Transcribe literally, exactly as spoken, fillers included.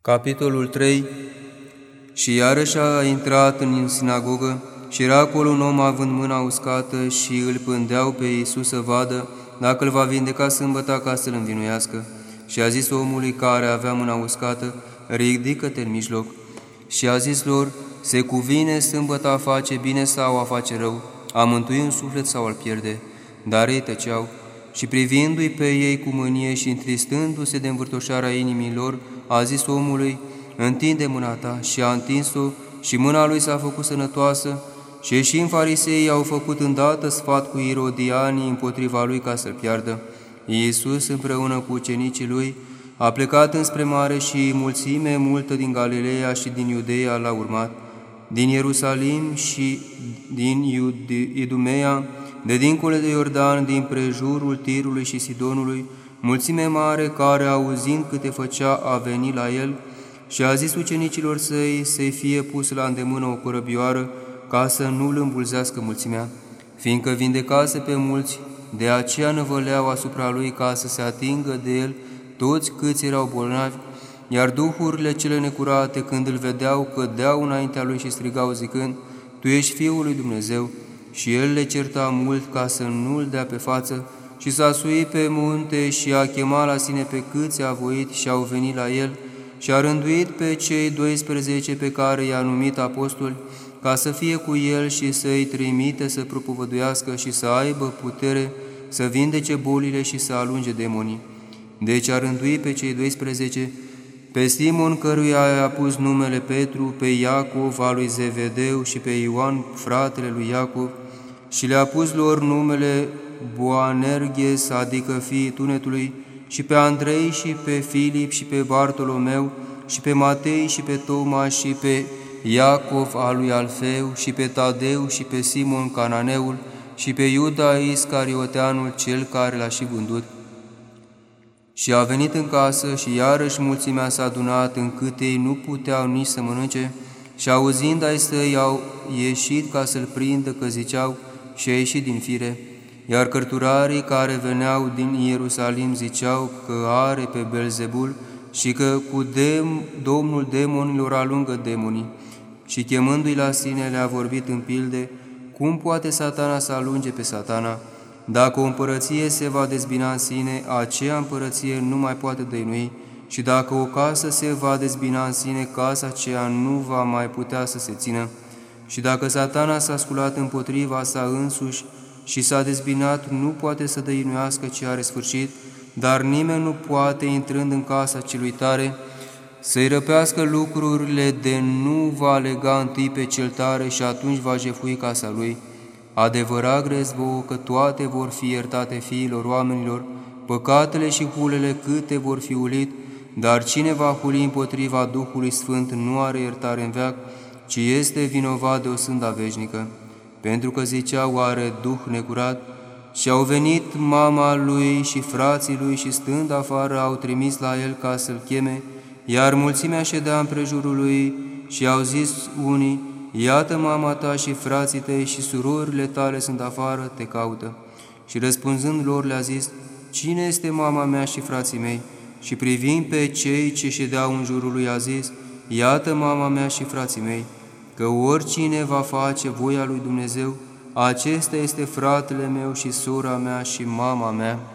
Capitolul trei. Și iarăși a intrat în sinagogă și era acolo un om având mâna uscată și îl pândeau pe Iisus să vadă dacă îl va vindeca sâmbăta ca să-l învinuiască. Și a zis omului care avea mâna uscată: ridică-te în mijloc. Și a zis lor: se cuvine sâmbăta a face bine sau a face rău, a mântui un suflet sau al pierde? Dar ei tăceau. Și privindu-i pe ei cu mânie și întristându-se de învârtoșarea inimilor, a zis omului: întinde mâna ta. Și a întins-o și mâna lui s-a făcut sănătoasă. Și ieșind fariseii au făcut îndată sfat cu irodianii împotriva lui ca să-l piardă. Iisus împreună cu ucenicii lui a plecat înspre mare și mulțime multă din Galileea și din Iudeea l-a urmat, din Ierusalim și din Idumea, de dincolo de Iordan, din prejurul Tirului și Sidonului, mulțime mare care, auzind câte făcea, a venit la el și a zis ucenicilor săi să-i fie pus la îndemână o corăbioară ca să nu-l îmbulzească mulțimea, fiindcă vindecase pe mulți, de aceea năvăleau asupra lui ca să se atingă de el toți câți erau bolnavi, iar duhurile cele necurate, când îl vedeau, cădeau înaintea lui și strigau zicând: Tu ești Fiul lui Dumnezeu. Și el le certa mult ca să nu-l dea pe față și s-a suit pe munte și a chemat la sine pe câți a voit și au venit la el și a rânduit pe cei doisprezece pe care i-a numit apostoli, ca să fie cu el și să-i trimite să propovăduiască și să aibă putere să vindece bolile și să alunge demonii. Deci a rânduit pe cei doisprezece, pe Simon, căruia i-a pus numele Petru, pe Iacov al lui Zevedeu și pe Ioan, fratele lui Iacov, și le-a pus lor numele Boanerges, adică fiii tunetului, și pe Andrei și pe Filip și pe Bartolomeu și pe Matei și pe Toma și pe Iacov al lui Alfeu și pe Tadeu și pe Simon Cananeul și pe Iuda Iscarioteanul, cel care l-a și vândut. Și a venit în casă și iarăși mulțimea s-a adunat, încât ei nu puteau nici să mănânce, și auzind ai săi au ieșit ca să-l prindă, că ziceau: și a ieșit din fire. Iar cărturarii care veneau din Ierusalim ziceau că are pe Belzebul și că cu dem, Domnul demonilor alungă demonii. Și chemându-i la sine le-a vorbit în pilde cum poate Satana să alunge pe Satana. Dacă o împărăție se va dezbina în sine, aceea împărăție nu mai poate dăinui, și dacă o casă se va dezbina în sine, casa aceea nu va mai putea să se țină. Și dacă Satana s-a sculat împotriva sa însuși și s-a dezbinat, nu poate să dăinuiască ce are sfârșit, dar nimeni nu poate, intrând în casa celui tare, să-i răpească lucrurile de nu va lega întâi pe cel tare și atunci va jefui casa lui. Adevărat grez vouă că toate vor fi iertate fiilor oamenilor, păcatele și hulele câte vor fi ulit, dar cine va huli împotriva Duhului Sfânt nu are iertare în veac, ci este vinovat de o sânda veșnică. Pentru că ziceau: are duh necurat. Și au venit mama lui și frații lui și, stând afară, au trimis la el ca să-l cheme, iar mulțimea ședea împrejurul lui și au zis unii: iată mama ta și frații tăi și surorile tale sunt afară, te caută. Și răspunzând lor le-a zis: cine este mama mea și frații mei? Și privind pe cei ce ședeau în jurul lui a zis: iată mama mea și frații mei, că oricine va face voia lui Dumnezeu, acesta este fratele meu și sora mea și mama mea.